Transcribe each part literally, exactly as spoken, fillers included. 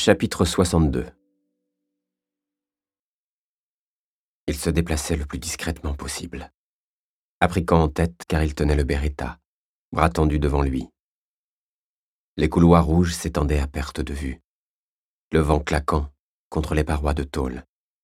Chapitre soixante-deux. Il se déplaçait le plus discrètement possible, Aprican en tête car il tenait le Beretta, bras tendu devant lui. Les couloirs rouges s'étendaient à perte de vue, le vent claquant contre les parois de tôle.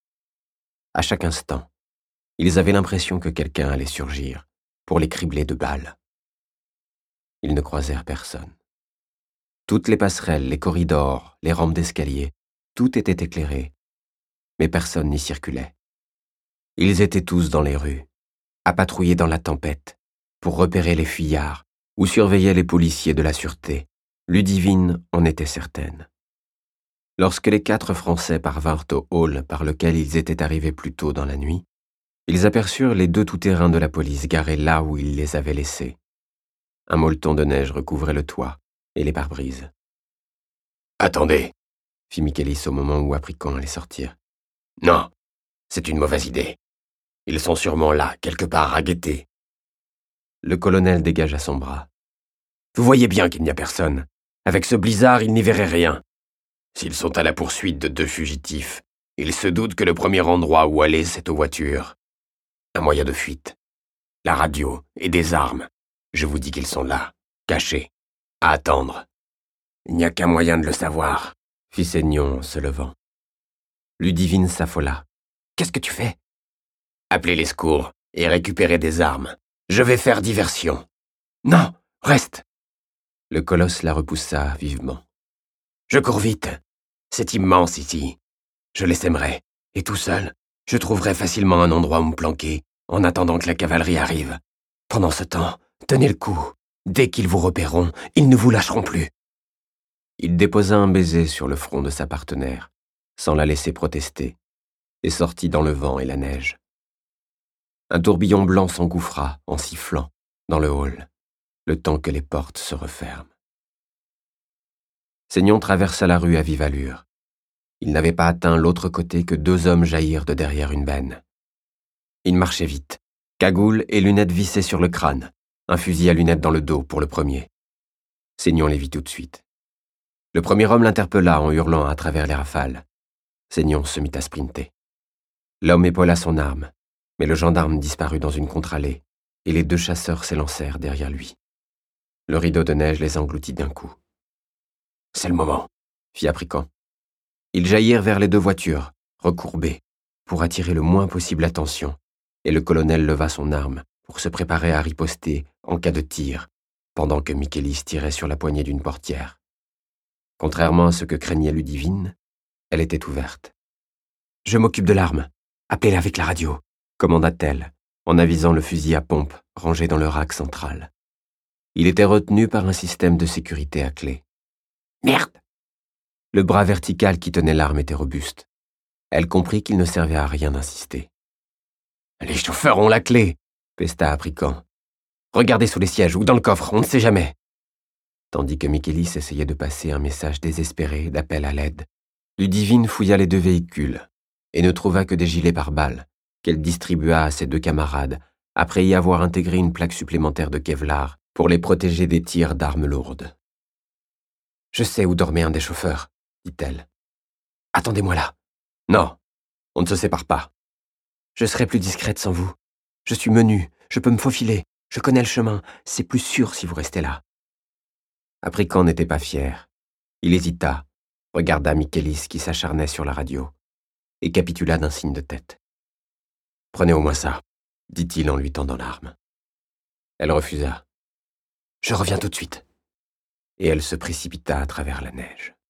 À chaque instant, ils avaient l'impression que quelqu'un allait surgir pour les cribler de balles. Ils ne croisèrent personne. Toutes les passerelles, les corridors, les rampes d'escalier, tout était éclairé, mais personne n'y circulait. Ils étaient tous dans les rues, à patrouiller dans la tempête, pour repérer les fuyards ou surveiller les policiers de la sûreté. Ludivine en était certaine. Lorsque les quatre Français parvinrent au hall par lequel ils étaient arrivés plus tôt dans la nuit, ils aperçurent les deux tout-terrains de la police garés là où ils les avaient laissés. Un molleton de neige recouvrait le toit et les pare-brises. « Attendez !» fit Michaelis au moment où Aprican allait sortir. « Non, c'est une mauvaise idée. Ils sont sûrement là, quelque part, à guetter. » Le colonel dégagea son bras. « Vous voyez bien qu'il n'y a personne. Avec ce blizzard, ils n'y verraient rien. S'ils sont à la poursuite de deux fugitifs, ils se doutent que le premier endroit où aller, c'est aux voitures. Un moyen de fuite. La radio et des armes. Je vous dis qu'ils sont là, cachés, à attendre. Il n'y a qu'un moyen de le savoir, » fit Seignon en se levant. Ludivine s'affola. « Qu'est-ce que tu fais ?»« Appelez les secours et récupérer des armes. Je vais faire diversion. »« Non, reste !» Le colosse la repoussa vivement. « Je cours vite. C'est immense ici. Je les sèmerai, et tout seul, je trouverai facilement un endroit où me planquer, en attendant que la cavalerie arrive. Pendant ce temps, tenez le coup. Dès qu'ils vous repéreront, ils ne vous lâcheront plus. » Il déposa un baiser sur le front de sa partenaire, sans la laisser protester, et sortit dans le vent et la neige. Un tourbillon blanc s'engouffra, en sifflant, dans le hall, le temps que les portes se referment. Seignon traversa la rue à vive allure. Il n'avait pas atteint l'autre côté que deux hommes jaillirent de derrière une benne. Il marchait vite, cagoule et lunettes vissées sur le crâne, un fusil à lunettes dans le dos pour le premier. Seignon les vit tout de suite. Le premier homme l'interpella en hurlant à travers les rafales. Seignon se mit à sprinter. L'homme épaula son arme, mais le gendarme disparut dans une contre-allée, et les deux chasseurs s'élancèrent derrière lui. Le rideau de neige les engloutit d'un coup. « C'est le moment », fit Aprican. Ils jaillirent vers les deux voitures, recourbées, pour attirer le moins possible l'attention, et le colonel leva son arme pour se préparer à riposter en cas de tir, pendant que Michaelis tirait sur la poignée d'une portière. Contrairement à ce que craignait Ludivine, elle était ouverte. « Je m'occupe de l'arme. Appelez-la avec la radio », commanda-t-elle, en avisant le fusil à pompe rangé dans le rack central. Il était retenu par un système de sécurité à clé. « Merde !» Le bras vertical qui tenait l'arme était robuste. Elle comprit qu'il ne servait à rien d'insister. « Les chauffeurs ont la clé !» pesta Aprican. « Regardez sous les sièges ou dans le coffre, on ne sait jamais. » Tandis que Michaelis essayait de passer un message désespéré d'appel à l'aide, Ludivine fouilla les deux véhicules et ne trouva que des gilets pare-balles qu'elle distribua à ses deux camarades après y avoir intégré une plaque supplémentaire de Kevlar pour les protéger des tirs d'armes lourdes. « Je sais où dormait un des chauffeurs, » dit-elle. « Attendez-moi là. »« Non, on ne se sépare pas. »« Je serai plus discrète sans vous. Je suis menue, je peux me faufiler, je connais le chemin, c'est plus sûr si vous restez là. » Aprican n'était pas fier. Il hésita, regarda Michaelis qui s'acharnait sur la radio, et capitula d'un signe de tête. « Prenez au moins ça, » dit-il en lui tendant l'arme. Elle refusa. « Je reviens tout de suite. » Et elle se précipita à travers la neige.